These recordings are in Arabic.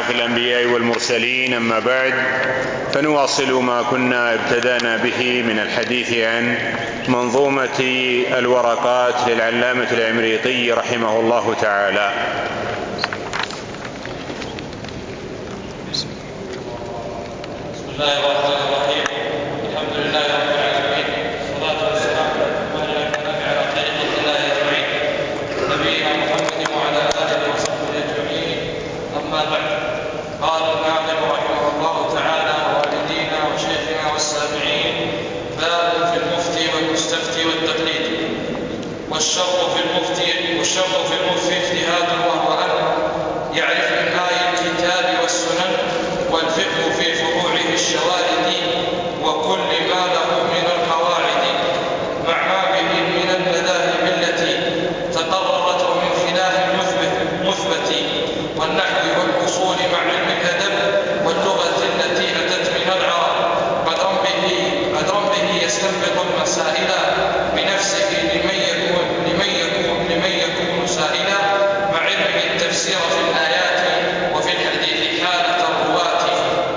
أشرف الأنبياء والمرسلين. أما بعد، فنواصل ما كنا ابتدأنا به من الحديث عن منظومة الورقات للعلامة العمريطي رحمه الله تعالى. بسم الله الرحمن الرحيم. الحمد لله رب العالمين، والصلاة والسلام على خير خلق الله أجمعين، نبينا محمد وعلى آله وصحبه أجمعين. أما بعد، قال الناظم رحمه الله تعالى: والدينا وشيخنا والسامعين، باب في المفتي والمستفتي والتقليد. والشرط في المفتي اجتهاد، وهو أن يعرف من آي الكتاب والسنن والفقه في فروعه الشوارد، وكل ما له من القواعد، مع ما به من المذاهب التي تقررت من خلاف مثبت، والنحو والأصول مع علم الأدب واللغة التي أتت من العرب، قدرا به يستنبط المسائل بنفسه لمن يكون سائلا، مع علمه التفسير في الآيات وفي الحديث حالة الرواة،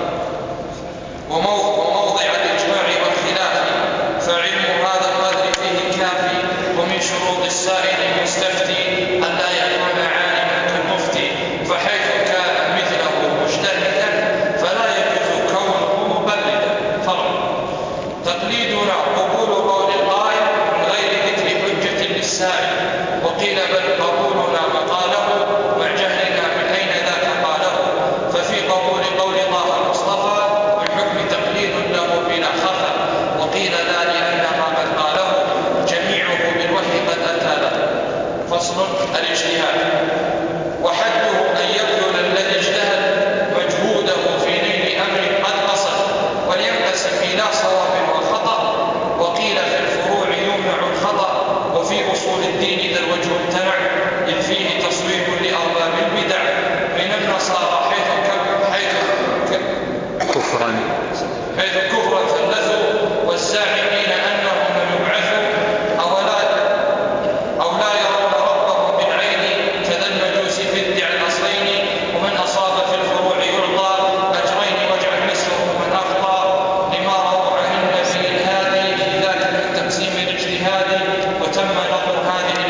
وموضع الإجماع والخلاف، فعلم هذا القدر فيه كافي. ومن شروط السائل المستفتي ألا يكون عالما كالمفتي، فحيث كان مثله مجتهدا فلا يجوز كونه مقلدا. فرع. تقليدنا قبول قول القائل من غير ذكر حجة للسائل، وقيل بل قبولنا مقاله مع جهلنا من أين ذاك قاله، ففي قبول قول طه المصطفى بالحكم تقليد له بلا خفا، وقيل لا لأن ما قد قاله جميعه بالوحي قد أتى له. فصل. الاجتهاد، وحده أن يبذل الذي اجتهد مجهوده في نيل أمر قد قصد، ولينقسم إلى صواب وخطأ، وقيل في الفروع يمنع الخطأ، وفي أصول الدين ذا الوجه امتنع، إذ فيه تصويب لأرباب البدع من النصارى حيث كفرا ثلثوا، والزاعمين أنهم لم يبعثوا، أو لا يرون ربهم بالعين كذا المجوس في ادعاء الأصلين. ومن أصاب في الفروع يعطى أجرين، واجعل نصفه من أخطأ، لما رووا عن النبي الهادي في ذاك من تقسيم الاجتهاد. وتم نظم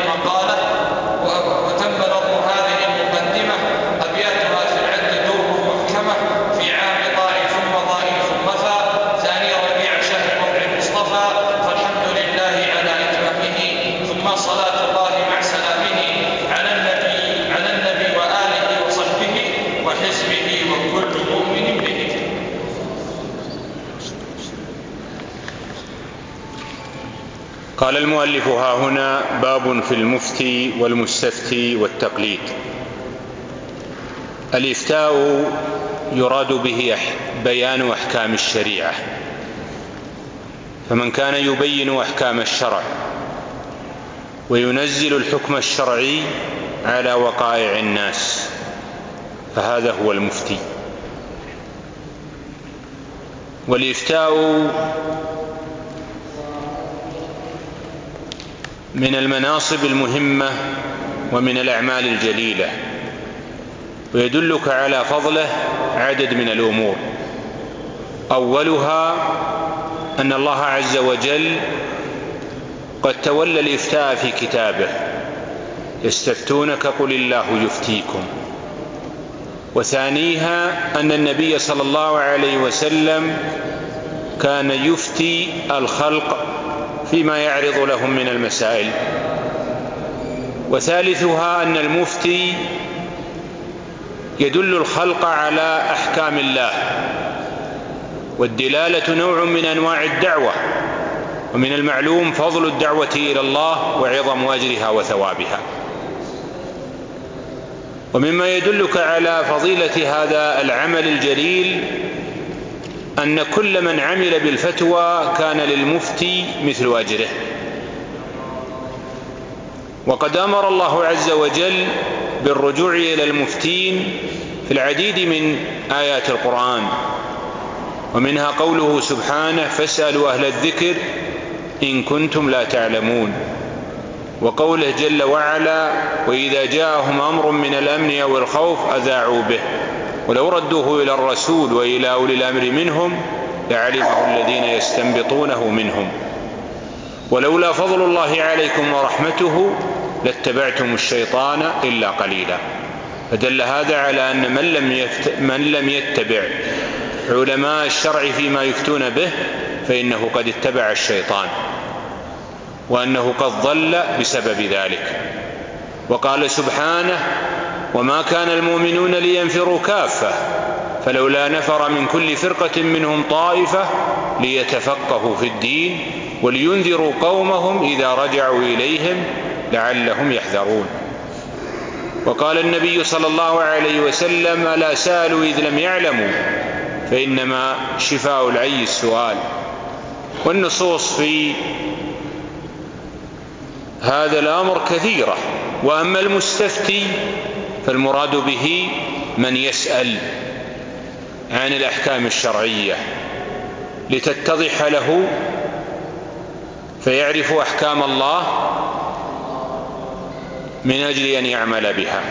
هذه المقدمة، أبياتها في العد دور محكمة، في عام طاء ثم ضاء ثم ثاء، ثاني ربيع شهر موضع المصطفى، فالحمد لله على إتمامه، ثم صلاة الله مع سلامه على النبي وآله وصحبه وحزبه وكل مؤمن به. قال المؤلف: ها هنا باب في المفتي والمستفتي والتقليد. الإفتاء يراد به بيان أحكام الشريعة، فمن كان يبين أحكام الشرع وينزل الحكم الشرعي على وقائع الناس، فهذا هو المفتي. والإفتاء من المناصب المهمة ومن الأعمال الجليلة، ويدلك على فضله عدد من الأمور. أولها أن الله عز وجل قد تولى الإفتاء في كتابه: يستفتونك قل الله يفتيكم. وثانيها أن النبي صلى الله عليه وسلم كان يفتي الخلق فيما يعرض لهم من المسائل. وثالثها أن المفتي يدل الخلق على أحكام الله، والدلالة نوع من أنواع الدعوة، ومن المعلوم فضل الدعوة إلى الله وعظم أجرها وثوابها. ومما يدلك على فضيلة هذا العمل الجليل أن كل من عمل بالفتوى كان للمفتي مثل أجره. وقد أمر الله عز وجل بالرجوع إلى المفتين في العديد من آيات القرآن، ومنها قوله سبحانه: فاسألوا أهل الذكر إن كنتم لا تعلمون. وقوله جل وعلا: وإذا جاءهم أمر من الأمن أو الخوف أذاعوا به. ولو ردوه إلى الرسول وإلى أولي الأمر منهم لعلمه الذين يستنبطونه منهم ولولا فضل الله عليكم ورحمته لاتبعتم الشيطان إلا قليلا. فدل هذا على أن من لم يتبع علماء الشرع فيما يفتون به فإنه قد اتبع الشيطان، وأنه قد ضل بسبب ذلك. وقال سبحانه: وما كان المؤمنون لينفروا كافة فلولا نفر من كل فرقة منهم طائفة ليتفقهوا في الدين ولينذروا قومهم إذا رجعوا إليهم لعلهم يحذرون. وقال النبي صلى الله عليه وسلم: ألا سألوا إذ لم يعلموا فإنما شفاء العي السؤال. والنصوص في هذا الأمر كثيرة. وأما المستفتي فالمراد به من يسأل عن الأحكام الشرعية لتتضح له فيعرف أحكام الله من أجل أن يعمل بها.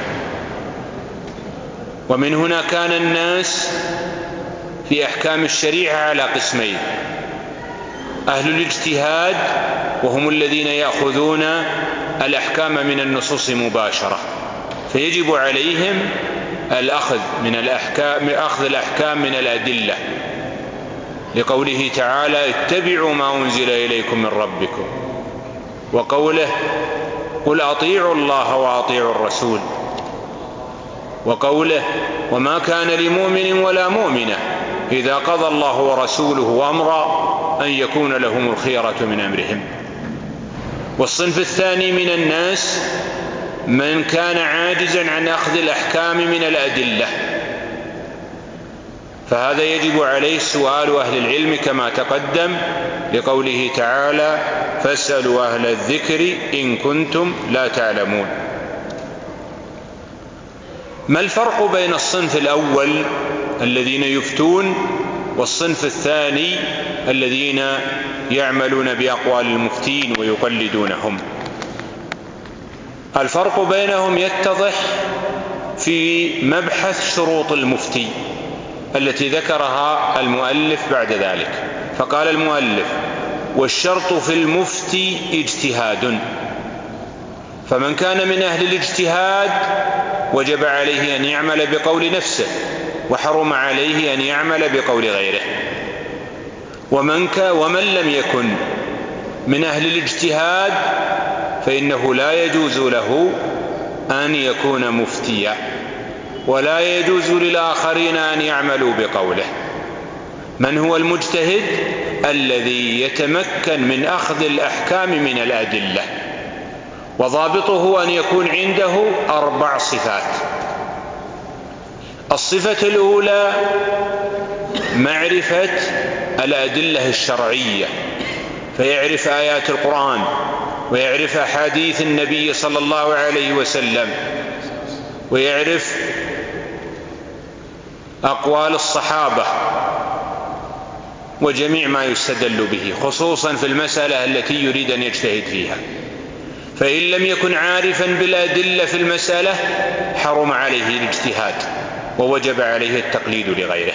ومن هنا كان الناس في أحكام الشريعة على قسمين: أهل الاجتهاد وهم الذين يأخذون الأحكام من النصوص مباشرة، فيجب عليهم أخذ الأحكام من الأدلة، لقوله تعالى: اتبعوا ما أنزل إليكم من ربكم، وقوله: قل أطيعوا الله وأطيعوا الرسول، وقوله: وما كان لمؤمن ولا مؤمنة إذا قضى الله ورسوله أمرا أن يكون لهم الخيرة من أمرهم. والصنف الثاني من الناس من كان عاجزا عن أخذ الأحكام من الأدلة، فهذا يجب عليه سؤال أهل العلم كما تقدم، لقوله تعالى: فاسألوا أهل الذكر إن كنتم لا تعلمون. ما الفرق بين الصنف الأول الذين يفتون والصنف الثاني الذين يعملون بأقوال المفتين ويقلدونهم؟ الفرق بينهم يتضح في مبحث شروط المفتي التي ذكرها المؤلف بعد ذلك. فقال المؤلف: والشرط في المفتي اجتهاد، فمن كان من أهل الاجتهاد وجب عليه أن يعمل بقول نفسه، وحرم عليه أن يعمل بقول غيره. ومن لم يكن من أهل الاجتهاد فإنه لا يجوز له أن يكون مفتيا، ولا يجوز للآخرين أن يعملوا بقوله. من هو المجتهد؟ الذي يتمكن من أخذ الأحكام من الأدلة، وضابطه أن يكون عنده 4 صفات. الصفة الأولى معرفة الأدلة الشرعية، فيعرف آيات القرآن ويعرف أحاديث النبي صلى الله عليه وسلم، ويعرف أقوال الصحابة وجميع ما يستدل به، خصوصا في المسألة التي يريد أن يجتهد فيها. فإن لم يكن عارفا بالأدلة في المسألة حرم عليه الاجتهاد، ووجب عليه التقليد لغيره.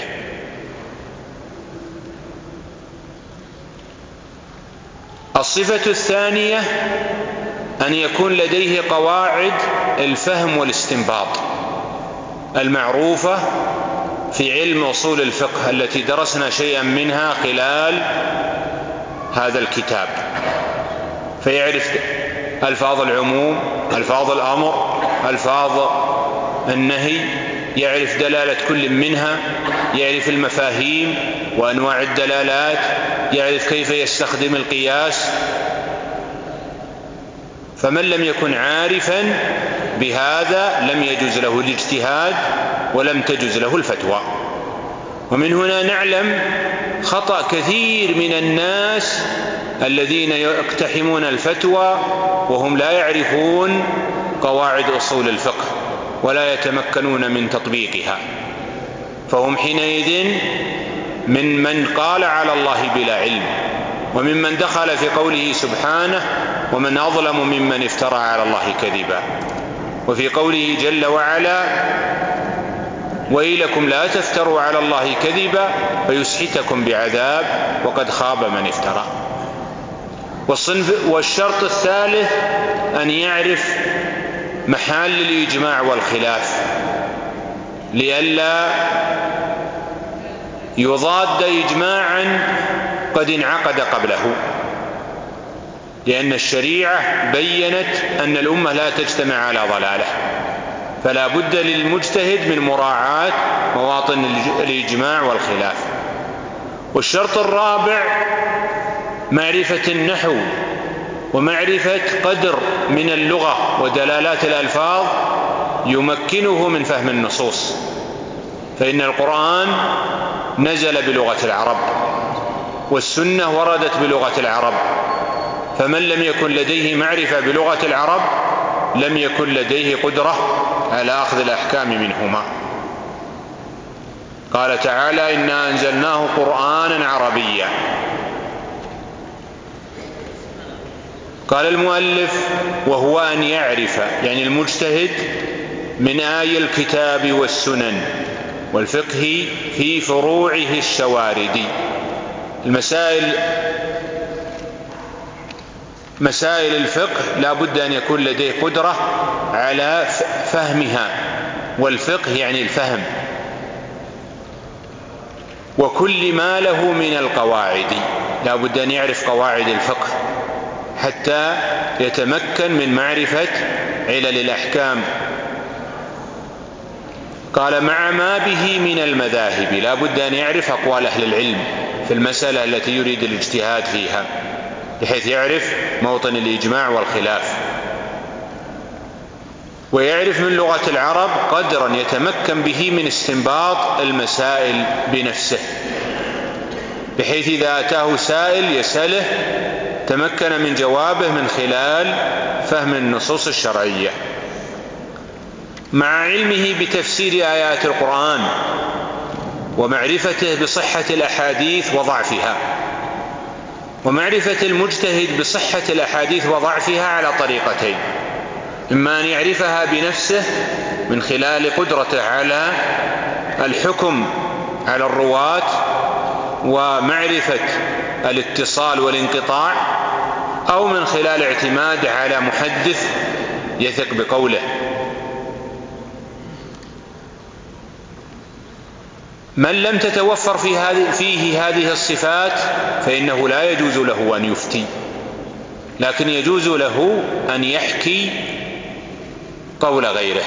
الصفة الثانية أن يكون لديه قواعد الفهم والاستنباط المعروفة في علم أصول الفقه التي درسنا شيئا منها خلال هذا الكتاب، فيعرف ألفاظ العموم، ألفاظ الأمر، ألفاظ النهي، يعرف دلالة كل منها، يعرف المفاهيم وأنواع الدلالات، يعرف كيف يستخدم القياس. فمن لم يكن عارفا بهذا لم يجوز له الاجتهاد ولم تجوز له الفتوى. ومن هنا نعلم خطأ كثير من الناس الذين يقتحمون الفتوى وهم لا يعرفون قواعد أصول الفقه ولا يتمكنون من تطبيقها، فهم حينئذ من قال على الله بلا علم، وممن دخل في قوله سبحانه: ومن أظلم ممن افترى على الله كذبا. وفي قوله جل وعلا: ويلكم لا تفتروا على الله كذبا فيسحتكم بعذاب وقد خاب من افترى. والشرط الثالث أن يعرف محل الإجماع والخلاف لئلا يضاد إجماعا قد انعقد قبله، لأن الشريعة بيّنت أن الأمة لا تجتمع على ضلالة، فلا بد للمجتهد من مراعاة مواطن الإجماع والخلاف. والشرط الرابع معرفة النحو ومعرفة قدر من اللغة ودلالات الألفاظ يمكنه من فهم النصوص، فإن القرآن نزل بلغة العرب والسنة وردت بلغة العرب، فمن لم يكن لديه معرفة بلغة العرب لم يكن لديه قدرة على أخذ الأحكام منهما. قال تعالى: إنا أنزلناه قرآنا عربيا. قال المؤلف: وهو أن يعرف، يعني المجتهد، من آي الكتاب والسنن والفقه في فروعه الشواردي. مسائل الفقه لا بد أن يكون لديه قدرة على فهمها، والفقه يعني الفهم، وكل ما له من القواعد لا بد أن يعرف قواعد الفقه حتى يتمكن من معرفة علل الأحكام. قال: مع ما به من المذاهب، لا بد أن يعرف أقوال أهل العلم في المسألة التي يريد الاجتهاد فيها بحيث يعرف موطن الإجماع والخلاف، ويعرف من لغة العرب قدرا يتمكن به من استنباط المسائل بنفسه، بحيث إذا أتاه سائل يسأله تمكن من جوابه من خلال فهم النصوص الشرعية، مع علمه بتفسير آيات القرآن ومعرفته بصحة الأحاديث وضعفها. ومعرفة المجتهد بصحة الأحاديث وضعفها على طريقتين: إما أن يعرفها بنفسه من خلال قدرته على الحكم على الرواة ومعرفة الاتصال والانقطاع، أو من خلال اعتماد على محدث يثق بقوله. من لم تتوفر فيه هذه الصفات فإنه لا يجوز له أن يفتي، لكن يجوز له أن يحكي قول غيره.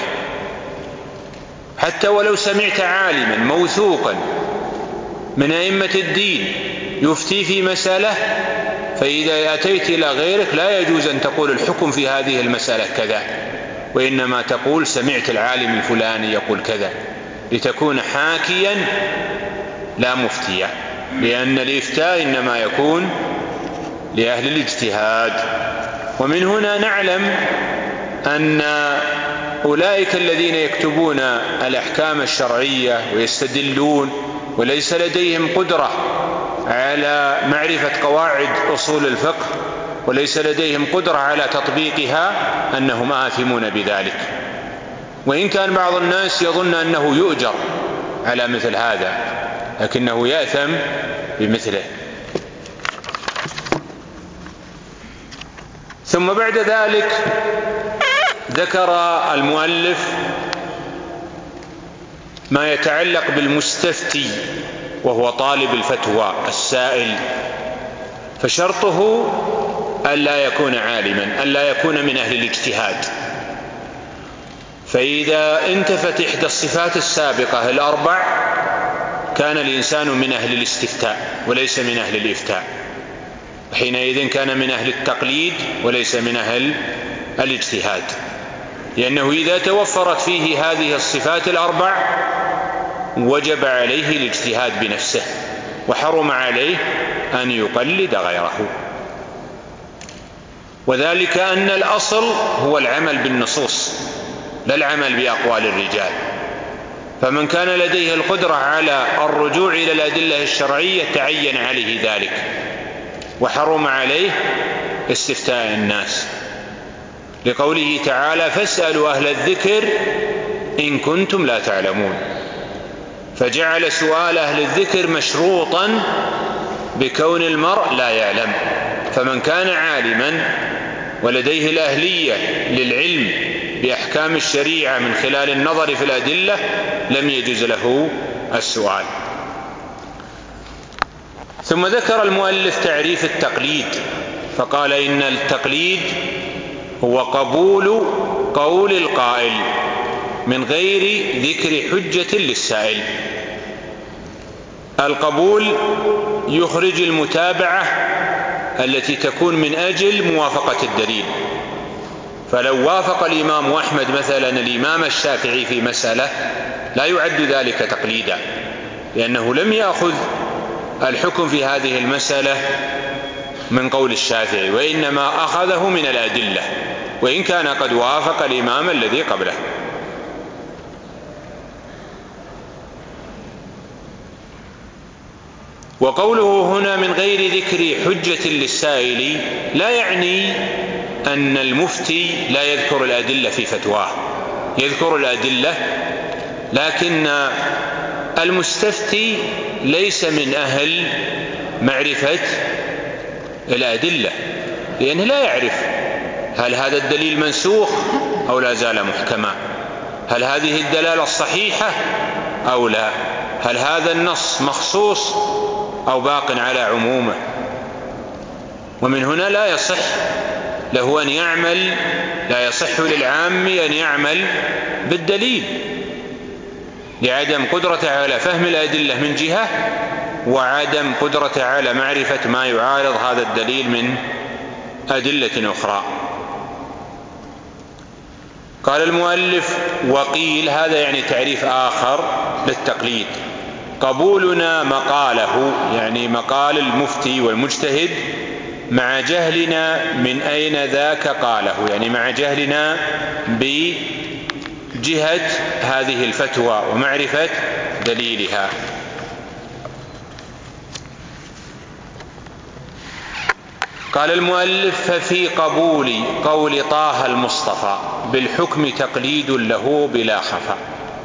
حتى ولو سمعت عالما موثوقا من أئمة الدين يفتي في مسألة، فإذا أتيت إلى غيرك لا يجوز أن تقول الحكم في هذه المسألة كذا، وإنما تقول سمعت العالم الفلاني يقول كذا، لتكون حاكيا لا مفتيا، لأن الإفتاء إنما يكون لأهل الاجتهاد. ومن هنا نعلم أن أولئك الذين يكتبون الأحكام الشرعية ويستدلون وليس لديهم قدرة على معرفة قواعد أصول الفقه وليس لديهم قدرة على تطبيقها أنهم آثمون بذلك، وإن كان بعض الناس يظن أنه يؤجر على مثل هذا لكنه يأثم بمثله. ثم بعد ذلك ذكر المؤلف ما يتعلق بالمستفتي وهو طالب الفتوى السائل، فشرطه ألا يكون عالما، ألا يكون من أهل الاجتهاد. فإذا انتفت إحدى الصفات السابقة الأربع كان الإنسان من أهل الاستفتاء وليس من أهل الإفتاء، حينئذ كان من أهل التقليد وليس من أهل الاجتهاد، لأنه إذا توفرت فيه هذه الصفات الأربع وجب عليه الاجتهاد بنفسه وحرم عليه أن يقلد غيره. وذلك أن الأصل هو العمل بالنصوص لا العمل بأقوال الرجال، فمن كان لديه القدرة على الرجوع إلى الأدلة الشرعية تعين عليه ذلك، وحرم عليه استفتاء الناس، لقوله تعالى: فاسألوا أهل الذكر إن كنتم لا تعلمون. فجعل سؤال أهل الذكر مشروطا بكون المرء لا يعلم. فمن كان عالما ولديه الأهلية للعلم بأحكام الشريعة من خلال النظر في الأدلة لم يجوز له السؤال. ثم ذكر المؤلف تعريف التقليد، فقال إن التقليد هو قبول قول القائل من غير ذكر حجة للسائل. القبول يخرج المتابعة التي تكون من أجل موافقة الدليل. فلو وافق الإمام أحمد مثلا الإمام الشافعي في مسألة لا يعد ذلك تقليدا، لأنه لم يأخذ الحكم في هذه المسألة من قول الشافعي، وإنما أخذه من الأدلة، وإن كان قد وافق الإمام الذي قبله. وقوله هنا من غير ذكر حجة للسائل لا يعني أن المفتي لا يذكر الأدلة في فتواه، يذكر الأدلة، لكن المستفتي ليس من أهل معرفة الأدلة، لأنه لا يعرف هل هذا الدليل منسوخ أو لا زال محكما، هل هذه الدلالة الصحيحة أو لا، هل هذا النص مخصوص أو باق على عمومه. ومن هنا لا يصح له أن يعمل، لا يصح للعام أن يعمل بالدليل لعدم قدرته على فهم الأدلة من جهة، وعدم قدرته على معرفة ما يعارض هذا الدليل من أدلة أخرى. قال المؤلف وقيل، هذا يعني تعريف آخر للتقليد، قبولنا مقاله، يعني مقال المفتي والمجتهد، مع جهلنا من أين ذاك قاله، يعني مع جهلنا بجهة هذه الفتوى ومعرفة دليلها. قال المؤلف ففي قبول قول طه المصطفى بالحكم تقليد له بلا خفا.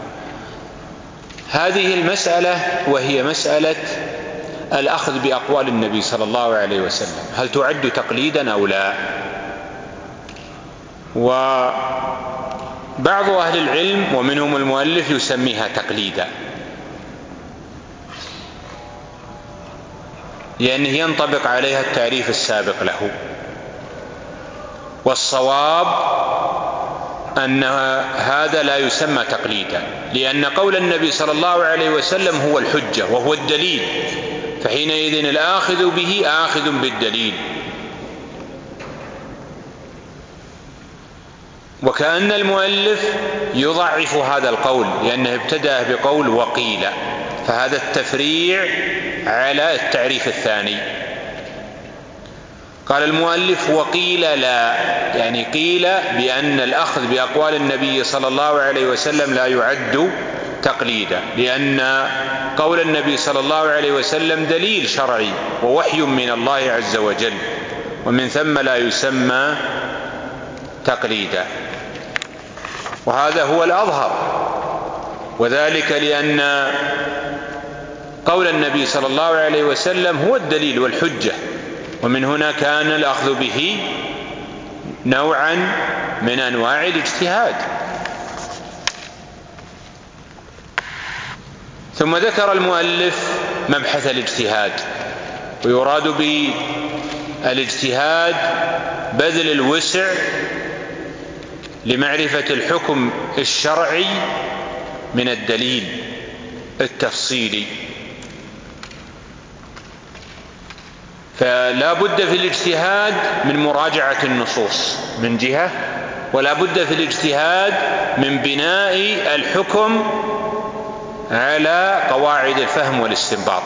هذه المسألة وهي مسألة الأخذ بأقوال النبي صلى الله عليه وسلم، هل تعد تقليدا أو لا؟ وبعض أهل العلم ومنهم المؤلف يسميها تقليدا، لأنه ينطبق عليها التعريف السابق له. والصواب أن هذا لا يسمى تقليدا، لأن قول النبي صلى الله عليه وسلم هو الحجة وهو الدليل، فحينئذ الآخذ به آخذ بالدليل. وكأن المؤلف يضعف هذا القول، لأنه ابتدأ بقول وقيل، فهذا التفريع على التعريف الثاني. قال المؤلف وقيل لا، يعني قيل بأن الأخذ بأقوال النبي صلى الله عليه وسلم لا يعد تقليدا، لأن قول النبي صلى الله عليه وسلم دليل شرعي ووحي من الله عز وجل، ومن ثم لا يسمى تقليدا. وهذا هو الأظهر، وذلك لأن قول النبي صلى الله عليه وسلم هو الدليل والحجة، ومن هنا كان الأخذ به نوعا من أنواع الاجتهاد. ثم ذكر المؤلف مبحث الاجتهاد، ويراد بالاجتهاد بذل الوسع لمعرفة الحكم الشرعي من الدليل التفصيلي. فلا بد في الاجتهاد من مراجعة النصوص من جهة، ولا بد في الاجتهاد من بناء الحكم على قواعد الفهم والاستنباط.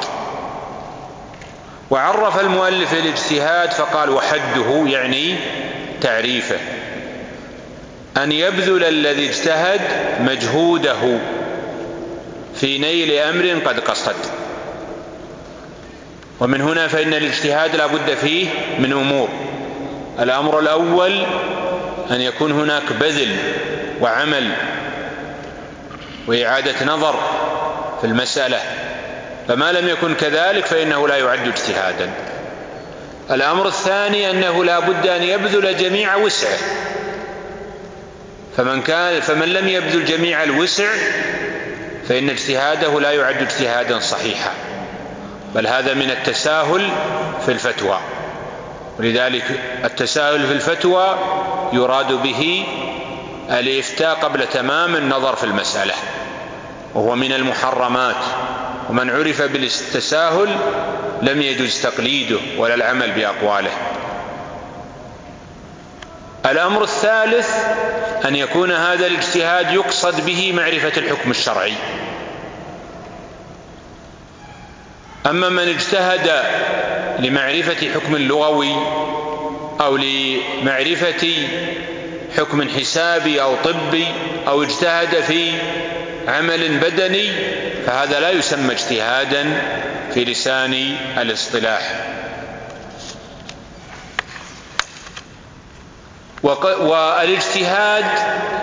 وعرف المؤلف الاجتهاد فقال وحده، يعني تعريفه، أن يبذل الذي اجتهد مجهوده في نيل أمر قد قصد. ومن هنا فإن الاجتهاد لا بد فيه من أمور. الأمر الأول أن يكون هناك بذل وعمل وإعادة نظر في في المسألة، فما لم يكن كذلك فإنه لا يعد اجتهادا. الأمر الثاني أنه لا بد أن يبذل جميع وسعه، فمن لم يبذل جميع الوسع فإن اجتهاده لا يعد اجتهادا صحيحا، بل هذا من التساهل في الفتوى. ولذلك التساهل في الفتوى يراد به الإفتاء قبل تمام النظر في المسألة، وهو من المحرمات، ومن عرف بالتساهل لم يجوز تقليده ولا العمل بأقواله. الأمر الثالث أن يكون هذا الاجتهاد يقصد به معرفة الحكم الشرعي. أما من اجتهد لمعرفة حكم لغوي أو لمعرفة حكم حسابي أو طبي أو اجتهد في عمل بدني فهذا لا يسمى اجتهادا في لسان الاصطلاح. والاجتهاد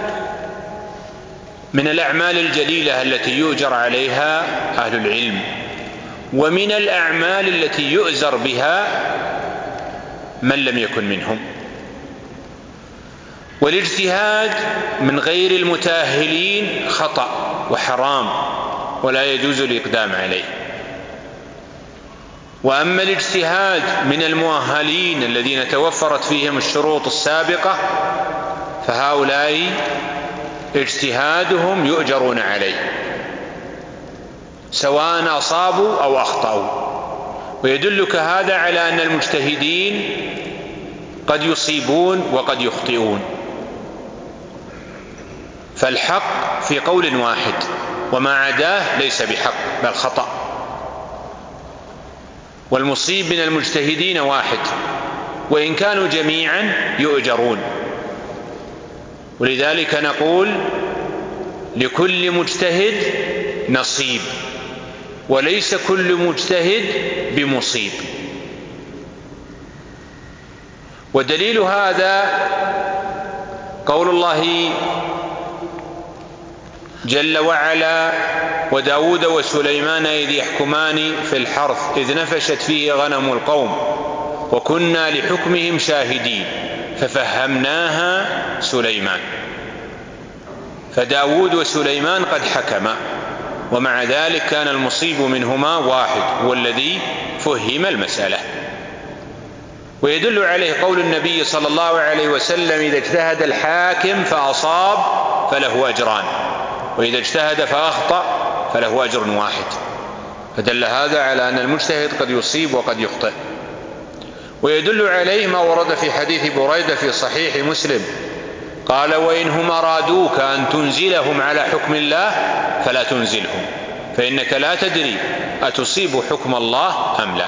من الأعمال الجليلة التي يؤجر عليها أهل العلم، ومن الأعمال التي يؤزر بها من لم يكن منهم. والاجتهاد من غير المتأهلين خطأ وحرام ولا يجوز الإقدام عليه. وأما الاجتهاد من المؤهلين الذين توفرت فيهم الشروط السابقة فهؤلاء اجتهادهم يؤجرون عليه سواء أصابوا أو أخطأوا. ويدلك هذا على أن المجتهدين قد يصيبون وقد يخطئون، فالحق في قول واحد وما عداه ليس بحق بل خطأ، والمصيب من المجتهدين واحد وإن كانوا جميعا يؤجرون. ولذلك نقول لكل مجتهد نصيب، وليس كل مجتهد بمصيب. ودليل هذا قول الله جل وعلا: وداود وسليمان إذ يحكمان في الحرث إذ نفشت فيه غنم القوم وكنا لحكمهم شاهدين ففهمناها سليمان. فداود وسليمان قد حكما، ومع ذلك كان المصيب منهما واحد هو الذي فهم المسألة. ويدل عليه قول النبي صلى الله عليه وسلم: إذا اجتهد الحاكم فأصاب فله أجران، وإذا اجتهد فأخطأ فله أجر واحد. فدل هذا على أن المجتهد قد يصيب وقد يخطئ. ويدل عليه ما ورد في حديث بريدة في صحيح مسلم قال: وإنهم أرادوك أن تنزلهم على حكم الله فلا تنزلهم، فإنك لا تدري أتصيب حكم الله أم لا.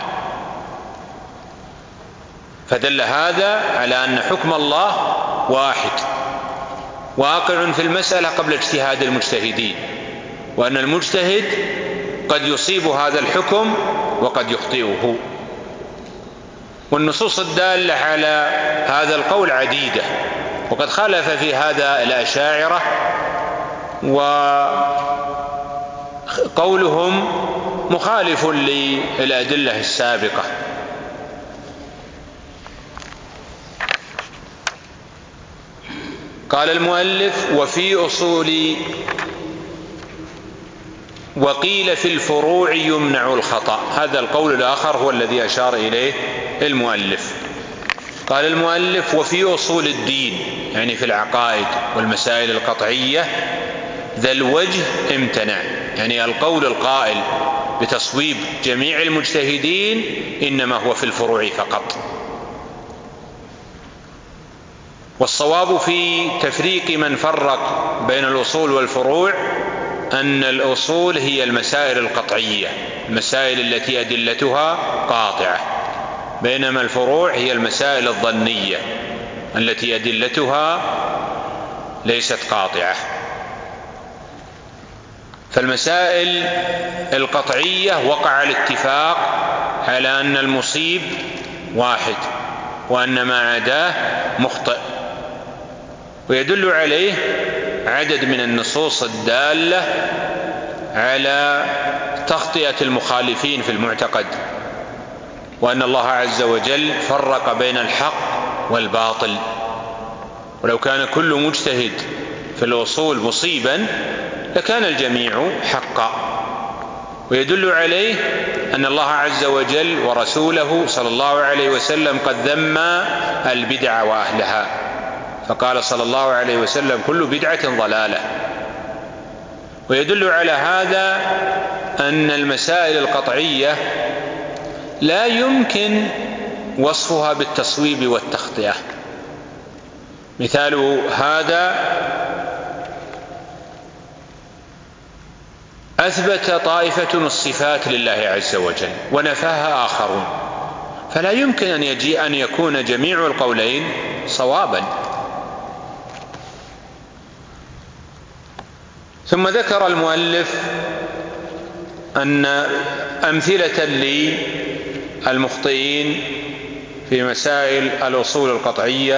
فدل هذا على أن حكم الله واحد واقع في المسألة قبل اجتهاد المجتهدين، وأن المجتهد قد يصيب هذا الحكم وقد يخطئه. والنصوص الدالة على هذا القول عديدة، وقد خالف في هذا الأشاعرة، وقولهم مخالف للأدلة السابقة. قال المؤلف: وفي أصول وقيل في الفروع يمنع الخطأ. هذا القول الآخر هو الذي أشار إليه المؤلف. قال المؤلف: وفي أصول الدين، يعني في العقائد والمسائل القطعية، ذا الوجه امتنع، يعني القول القائل بتصويب جميع المجتهدين إنما هو في الفروع فقط. والصواب في تفريق من فرق بين الأصول والفروع أن الأصول هي المسائل القطعية، المسائل التي أدلتها قاطعة، بينما الفروع هي المسائل الظنية التي أدلتها ليست قاطعة. فالمسائل القطعية وقع الاتفاق على أن المصيب واحد وأن ما عداه مخطئ، ويدل عليه عدد من النصوص الدالة على تخطئة المخالفين في المعتقد، وأن الله عز وجل فرق بين الحق والباطل. ولو كان كل مجتهد في الأصول مصيبا لكان الجميع حقا. ويدل عليه أن الله عز وجل ورسوله صلى الله عليه وسلم قد ذم البدع وأهلها، فقال صلى الله عليه وسلم: كل بدعة ضلالة. ويدل على هذا أن المسائل القطعية لا يمكن وصفها بالتصويب والتخطئة. مثال هذا: أثبت طائفة الصفات لله عز وجل ونفاها آخرون، فلا يمكن أن يكون جميع القولين صوابا. ثم ذكر المؤلف أن أمثلة للمخطئين في مسائل الأصول القطعية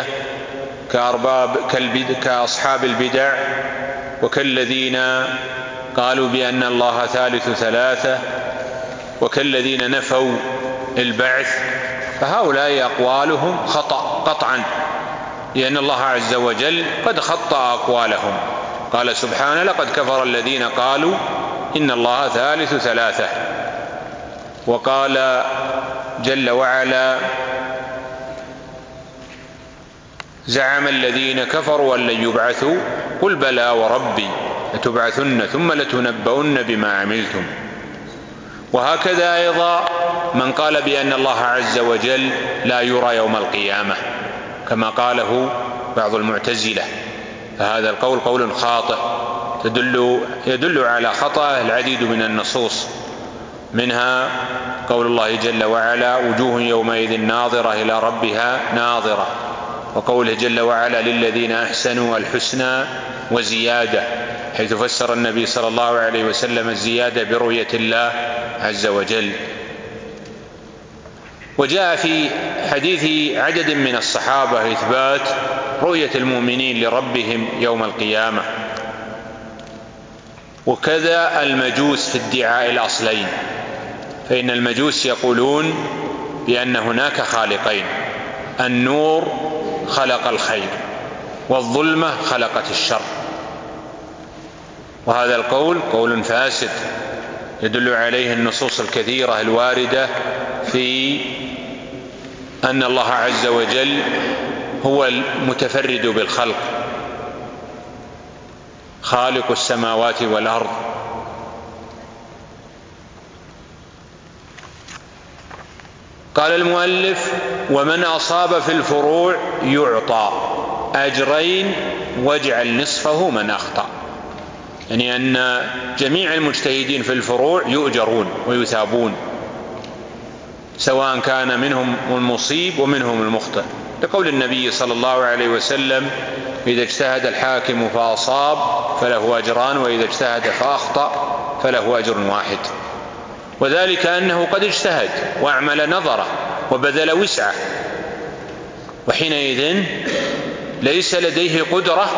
كأصحاب البدع، وكالذين قالوا بأن الله ثالث ثلاثة، وكالذين نفوا البعث، فهؤلاء أقوالهم خطأ قطعا، لأن الله عز وجل قد خطأ أقوالهم. قال سبحانه: لقد كفر الذين قالوا إن الله ثالث ثلاثة. وقال جل وعلا: زعم الذين كفروا أن لن يبعثوا قل بلى وربي لتبعثن ثم لتنبؤن بما عملتم. وهكذا أيضا من قال بأن الله عز وجل لا يرى يوم القيامة كما قاله بعض المعتزلة، فهذا القول قول خاطئ يدل على خطأه العديد من النصوص، منها قول الله جل وعلا: وجوه يومئذ ناظرة إلى ربها ناظرة، وقوله جل وعلا: للذين أحسنوا الحسنى وزيادة، حيث فسر النبي صلى الله عليه وسلم الزيادة برؤية الله عز وجل. وجاء في حديث عدد من الصحابة إثبات رؤية المؤمنين لربهم يوم القيامة. وكذا المجوس في ادعاء الأصلين، فإن المجوس يقولون بأن هناك خالقين: النور خلق الخير والظلمة خلقت الشر. وهذا القول قول فاسد يدل عليه النصوص الكثيرة الواردة في أن الله عز وجل هو المتفرد بالخلق، خالق السماوات والأرض. قال المؤلف: ومن أصاب في الفروع يعطى أجرين واجعل نصفه من أخطأ. يعني أن جميع المجتهدين في الفروع يؤجرون ويثابون، سواء كان منهم المصيب ومنهم المخطئ، لقول النبي صلى الله عليه وسلم: إذا اجتهد الحاكم فأصاب فله أجران، وإذا اجتهد فأخطأ فله أجر واحد. وذلك أنه قد اجتهد وأعمل نظره وبذل وسعه، وحينئذ ليس لديه قدرة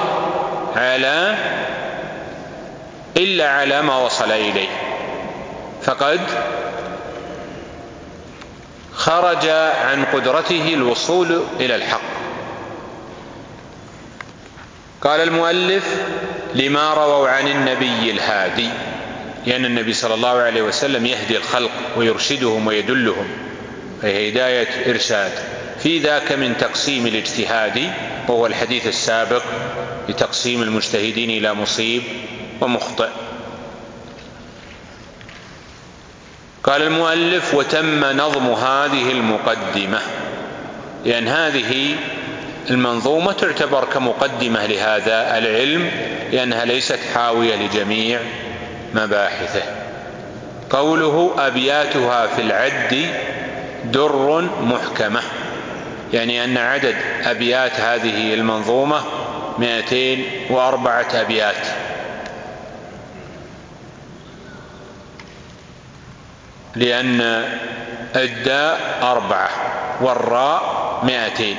إلا على ما وصل إليه، فقد خرج عن قدرته الوصول إلى الحق. قال المؤلف: لما رووا عن النبي الهادي، لأن النبي صلى الله عليه وسلم يهدي الخلق ويرشدهم ويدلهم، فهي هداية إرشاد. في ذاك من تقسيم الاجتهاد، وهو الحديث السابق لتقسيم المجتهدين إلى مصيب ومخطئ. قال المؤلف: وتم نظم هذه المقدمة، لأن هذه المنظومة تعتبر كمقدمة لهذا العلم، لأنها ليست حاوية لجميع مباحثه. قوله: أبياتها في العد در محكمة، يعني أن عدد أبيات هذه المنظومة 204 أبيات، لأن الداء 4 والراء 200.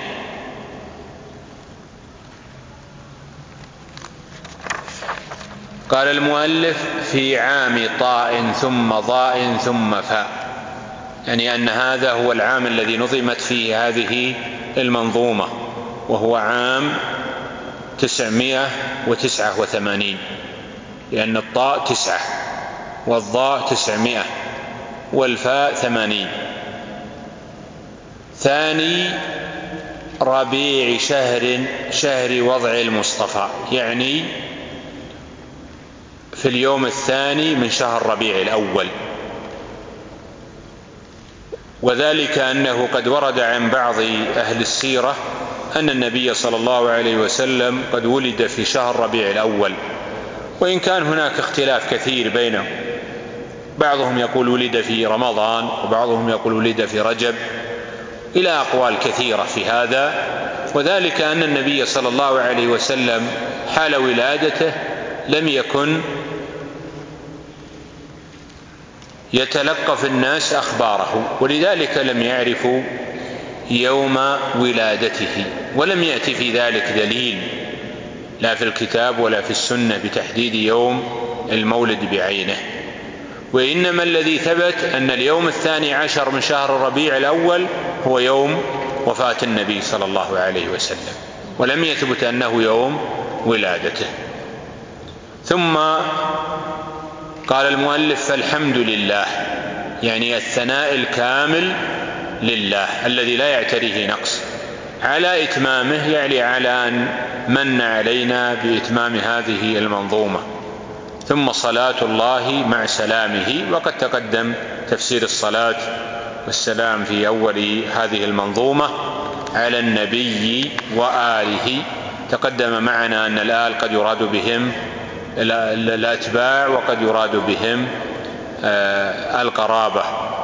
قال المؤلف في عام طاء ثم ضاء ثم فاء، يعني أن هذا هو العام الذي نظمت فيه هذه المنظومة، وهو عام 989، لأن الطاء 9 والضاء 900 والفاء 80. ثاني ربيع شهر وضع المصطفى، يعني في اليوم الثاني من شهر ربيع الأول. وذلك أنه قد ورد عن بعض أهل السيرة أن النبي صلى الله عليه وسلم قد ولد في شهر ربيع الأول، وإن كان هناك اختلاف كثير بينهم، بعضهم يقول ولد في رمضان، وبعضهم يقول ولد في رجب، إلى أقوال كثيرة في هذا. وذلك أن النبي صلى الله عليه وسلم حال ولادته لم يكن يتلقف الناس أخباره، ولذلك لم يعرفوا يوم ولادته، ولم يأتي في ذلك دليل لا في الكتاب ولا في السنة بتحديد يوم المولد بعينه. وإنما الذي ثبت أن اليوم 12 من شهر ربيع الأول هو يوم وفاة النبي صلى الله عليه وسلم، ولم يثبت أنه يوم ولادته. ثم قال المؤلف فالحمد لله، يعني الثناء الكامل لله الذي لا يعتريه نقص، على إتمامه، يعني على أن من علينا بإتمام هذه المنظومة. ثم صلاة الله مع سلامه، وقد تقدم تفسير الصلاة والسلام في أول هذه المنظومة على النبي وآله. تقدم معنا أن الآل قد يراد بهم الأتباع، وقد يراد بهم القرابة.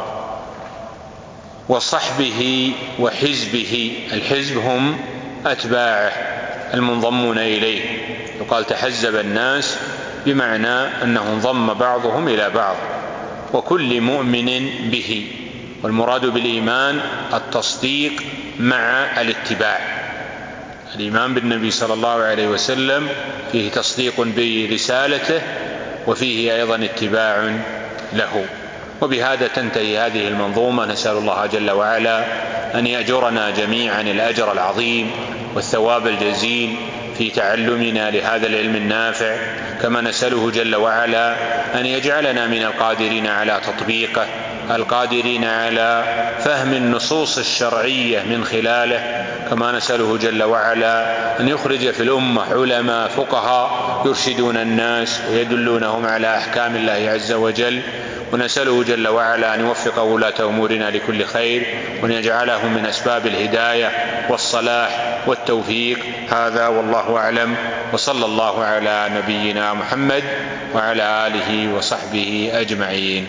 وصحبه وحزبه، الحزب هم أتباعه المنضمون إليه، يقال تحزب الناس بمعنى أنه انضم بعضهم إلى بعض. وكل مؤمن به، والمراد بالإيمان التصديق مع الاتباع. الإيمان بالنبي صلى الله عليه وسلم فيه تصديق برسالته، وفيه أيضا اتباع له. وبهذا تنتهي هذه المنظومة. نسأل الله جل وعلا أن يأجرنا جميعا الأجر العظيم والثواب الجزيل في تعلمنا لهذا العلم النافع، كما نسأله جل وعلا أن يجعلنا من القادرين على تطبيقه، القادرين على فهم النصوص الشرعية من خلاله، كما نسأله جل وعلا أن يخرج في الأمة علماء فقهاء يرشدون الناس ويدلونهم على أحكام الله عز وجل. ونسأله جل وعلا أن يوفق ولاة أمورنا لكل خير، وأن يجعلهم من أسباب الهداية والصلاح والتوفيق. هذا والله أعلم، وصلى الله على نبينا محمد وعلى آله وصحبه أجمعين.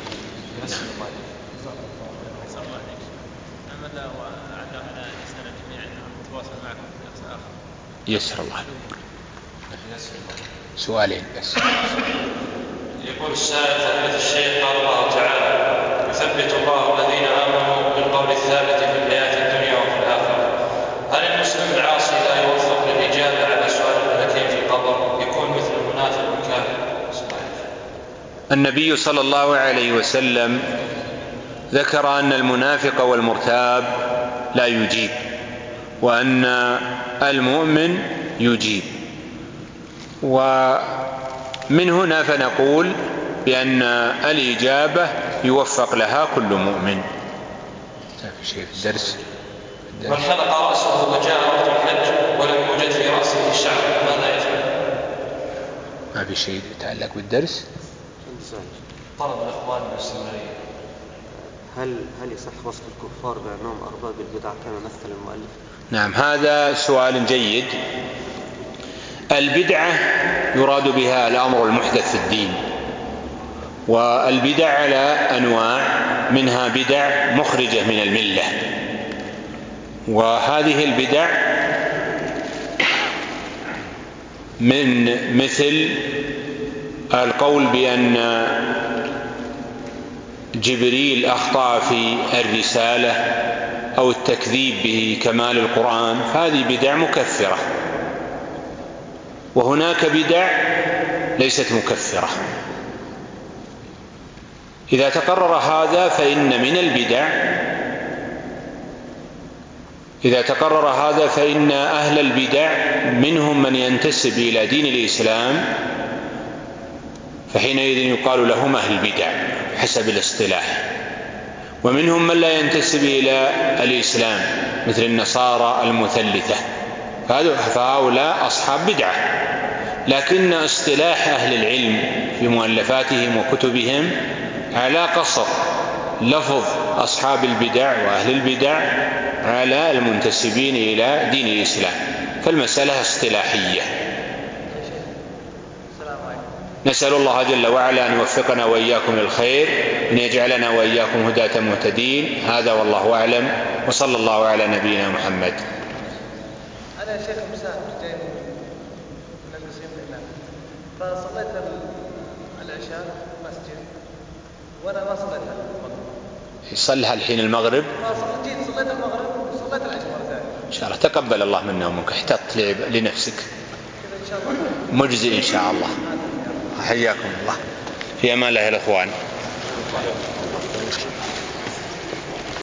يسر الله. سؤالين بس. يقول السائل فضيلة الشيخ قال الله تعالى يثبت الله الذين آمنوا بالقول الثابت في الحياة الدنيا وفي الآخرة. هل المسلم العاصي لا يوفق للإجابة على سؤال الملكين في القبر يكون مثل المنافق والكافر؟ النبي صلى الله عليه وسلم ذكر أن المنافق والمرتاب لا يجيب، وأن المؤمن يجيب. ومن هنا فنقول بأن الإجابة يوفق لها كل مؤمن. شيء في الدرس. من حلق رأسه وجاء وقت الحج ولم يوجد في رأسه شعر ماذا يفعل؟ ما في شيء يتعلق بالدرس. طلب الإخوان بالاستمرارية. هل يصح وصف الكفار بأنهم أرباب البدع كما مثل المؤلف؟ نعم، هذا سؤال جيد. البدعة يراد بها الأمر المحدث في الدين، والبدع على أنواع، منها بدع مخرجة من الملة. وهذه البدع من مثل القول بأن جبريل أخطأ في الرسالة أو التكذيب بكمال القرآن، هذه بدع مكفرة. وهناك بدع ليست مكفرة. إذا تقرر هذا فإن أهل البدع منهم من ينتسب إلى دين الإسلام، فحينئذ يقال لهم أهل البدع حسب الاصطلاح، ومنهم من لا ينتسب إلى الإسلام مثل النصارى المثلثة، فهؤلاء أصحاب بدعة. لكن اصطلاح أهل العلم في مؤلفاتهم وكتبهم على قصر لفظ أصحاب البدع وأهل البدع على المنتسبين إلى دين الإسلام، فالمسألة اصطلاحية. نسأل الله جل وعلا أن يوفقنا وإياكم للخير، أن يجعلنا وإياكم هداة مهتدين. هذا والله أعلم، وصلى الله على نبينا محمد. أنا شيخ مسافر جاي من القصيم لله، فصليت العشاء في المسجد وأنا ما صليتها المغرب. يصلها الحين المغرب؟ جيت صليت المغرب وصليت العشاء مرة ثانية. إن شاء الله تقبل الله منا ومنك، احتط لنفسك إن شاء الله مجزي إن شاء الله. حياكم الله، في أمان الله الأخوان.